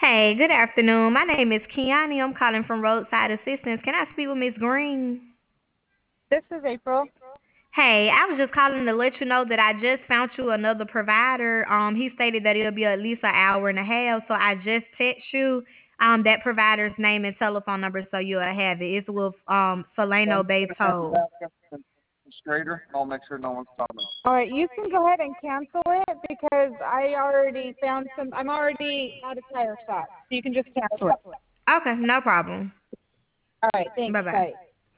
Hey, good afternoon. My name is Kiani. I'm calling from Roadside Assistance. Can I speak with Miss Green? This is April. Hey, I was just calling to let you know that I just found you another provider. He stated that it'll be at least an hour and a half, so I just text you that provider's name and telephone number so you'll have it. It's with Solano Bay Toll. Straighter. I'll make sure no one's coming. All right, you can go ahead and cancel it because I already found some. I'm already out of tire shot, so you can just cancel it. Okay, no problem. All right, thanks. Bye bye. Bye.